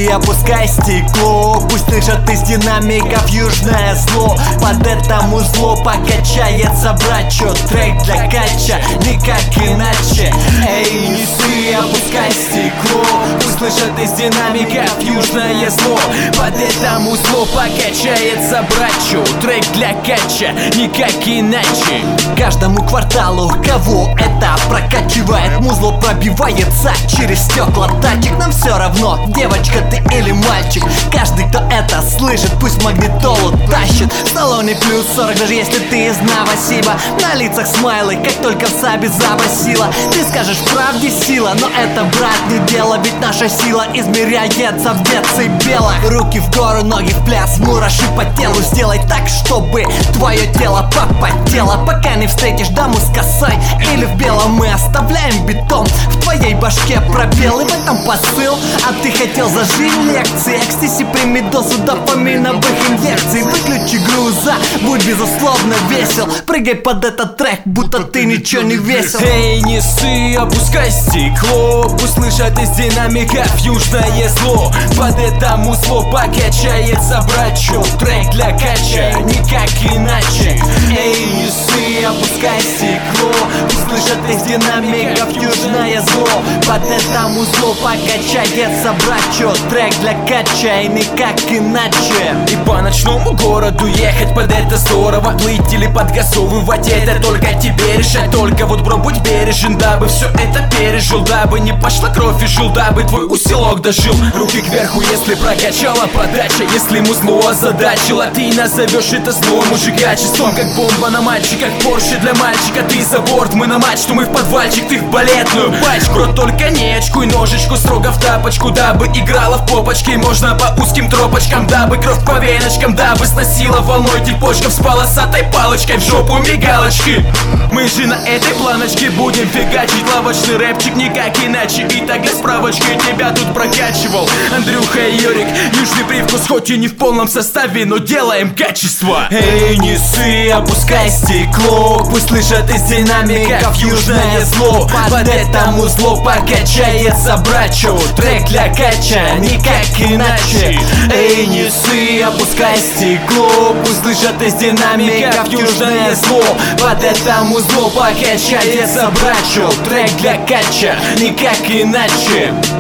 опускай стекло, пусть слышат из динамиков южное зло. Под это музло покачается, брачо, трек для кача, никак иначе. Эй, несы, опускай стекло, пусть слышат из динамиков южное зло. Под это музло покачается, брачо, трек для кача, никак иначе. Каждому кварталу, кого это прокачивает, музло пробивается через стекла тачек. Нам все равно, девочка ты или мальчик, каждый, кто это слышит, пусть магнитолу тащит. В салоне плюс 40, даже если ты из Новосиба. На лицах смайлы, как только в сабе забасила. Ты скажешь, в правде сила, но это, брат, не дело. Ведь наша сила измеряется в децибелах. Руки в гору, ноги в пляс, мураши по телу. Сделай так, чтобы твое тело попотело. Пока не встретишь даму с косой или в белом, мы оставляем бетон в твоей башке пробел. И в этом посыл, а ты хотел зажить лекции. Экстази, прими дозу дофаминовых инъекций. Выключи груза, будь безусловно весел. Прыгай под этот трек, будто ты ничего не весил. Эй, несы, опускай стекло, пусть слышат из динамиков южное зло. Под это музло покачается, брачо, трек для кача, никак иначе. Эй, несы, опускай стекло, пусть слышат из динамиков южное зло. Под это музло покачается, брачо, трек для кача, и никак иначе. И по ночному городу ехать под это здорово. Плыть или подгазовывать, это только тебе решать. Только вот, бро, будь бережен, дабы все это пережил, дабы не пошла кровь и жил, дабы твой усилок дожил. Руки кверху, если прокачала подача, если музло озадачила, ты назовешь это зло мужикачеством. Как бомба на матче, как Порше для мальчика. Ты за борт, мы на мачту, мы в подвальчик, ты в балетную пачку. Бро, только не очкуй ножичку, строго в тапочку, дабы играла в попочке. Можно по узким тропочкам, дабы кровь по веночкам, дабы сносила волной типочков с полосатой палочкой в жопу мигалочки. Мы же на этой планочке будем фигачить лавочный рэпчик, никак иначе. И так для справочки тебя тут прокачивал Андрюха и Юрик. Южный привкус, хоть и не в полном составе, но делаем качество. Эй, несы, опускай стекло, пусть слышат из динамиков южное зло. Под это музло покачается, брачо, трек для кача, никак иначе. Эй, несы, опускай стекло, пусть слышат из динамиков южное зло. Под это музло покачается, брачо, трек для кача, никак иначе.